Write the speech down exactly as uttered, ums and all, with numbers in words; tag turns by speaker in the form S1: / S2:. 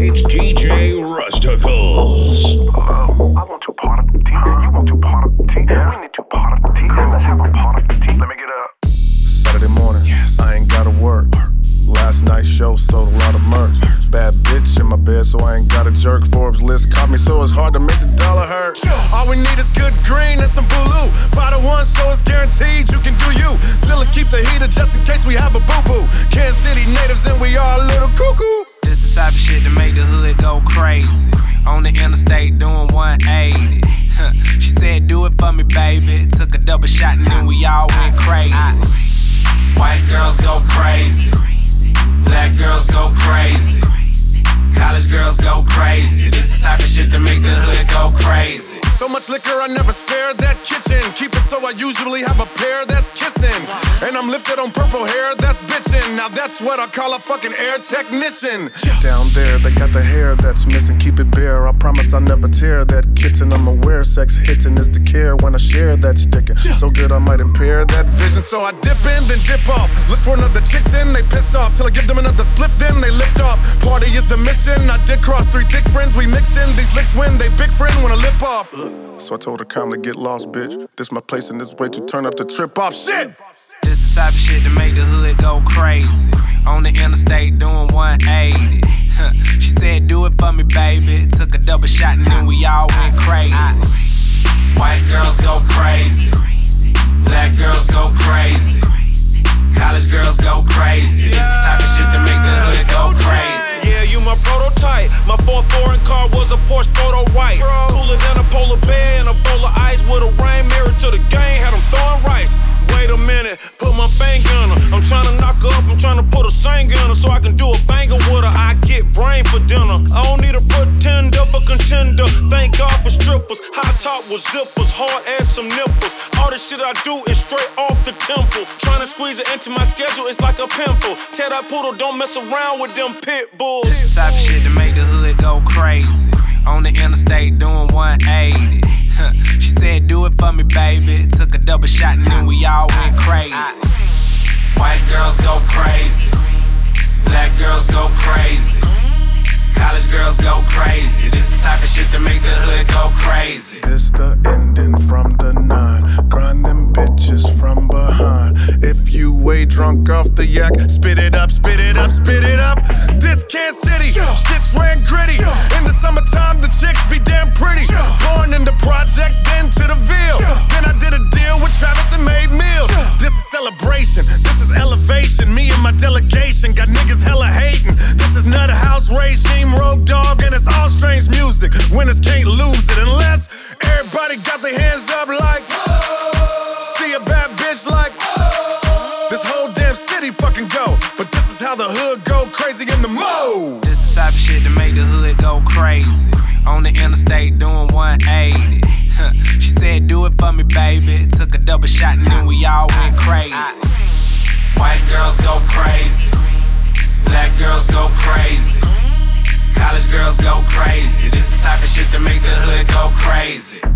S1: It's D J Rusticles.
S2: Hello, I want to part of the tea. You want to part of the tea? We need to part of the tea. Let's have a part of the tea. Let me get up.
S3: Saturday morning, yes. I ain't gotta work. Last night's show sold a lot of merch. Bad bitch in my bed, so I ain't got a jerk. Forbes list caught me, so it's hard to make the dollar hurt. All we need is good green and some Bulu. Five to one, so it's guaranteed you can do you. Still keep the heater just in case we have a boo-boo. Kansas City natives and we are a little cuckoo.
S4: This the type of shit to make the hood go crazy. On the interstate doing one eighty. She said, do it for me, baby. Took a double shot and then we all went crazy. White girls go crazy. Black girls go crazy. College girls go crazy. This the type of shit to make the hood go crazy.
S3: So much liquor, I never spared that kitchen. Keep it so I usually have a pair that's kissing. And I'm lifted on purple hair that's bitchin'. Now that's what I call a fucking air technician. Down there, they got the hair that's missing. Keep it bare, I promise I'll never tear that kitten. I'm aware sex hitting is the care when I share that sticking. So good I might impair that vision. So I dip in, then dip off. Look for another chick, then they pissed off. Till I give them another spliff, then they lift off. Party is the mission. I did cross three thick friends. We mixin' these licks when they big friend wanna lip off. So I told her calmly, get lost, bitch. This my place and this way to turn up the trip off. Shit!
S4: This the type of shit to make the hood go crazy. On the interstate doing one eighty. She said, do it for me, baby. Took a double shot and then we all went crazy. White girls go crazy. Black girls go crazy. College girls go crazy. This the type of shit to make the hood go crazy.
S5: Yeah, you my prototype. My fourth foreign car was a Porsche photo white. Cooler than a polar bear and a bowl of ice with a rain mirror to the game. Had them throwing rice. Wait a minute, put my finger on her. I'm tryna knock her up, I'm tryna put a singer on her so I can do a banger with her. I get brain for dinner. I don't need a pretender for contender. Thank God for strippers. High top with zippers, hard ass some nipples. All the shit I do is straight off the temple. Tryna squeeze it into my schedule, it's like a pimple. Tell that poodle, don't mess around with them pit bulls.
S4: This the type of shit to make the hood go crazy. On the interstate doing one eighty. She said, do it for me, baby. Took a double shot and then we all went crazy. White girls go crazy. Black girls go crazy. College girls go crazy. This the type of shit to make the hood go crazy.
S3: This the ending from the nine. Grind them bitches from behind. If you way drunk off the yak, spit it up, spit it up, spit it up. This Kansas City, shit's ran gritty. In the summertime, the chicks be damn pretty. Born in the projects, then to the Ville. Then I did a deal with Travis and made meals. This is celebration, this is elevation. Me and my delegation got niggas hella hating. This is not a house regime, road dog, and it's all strange music. Winners can't lose it unless everybody got their hands up like, see a bad bitch like, this whole damn city fucking go. But this is how the hood go crazy in the mode.
S4: This the type of shit to make the hood go crazy. On the interstate doing one eighty. She said, do it for me, baby. Took a double shot and then we all went crazy. White girls go crazy. Black girls go crazy. College girls go crazy. This the type of shit to make the hood go crazy.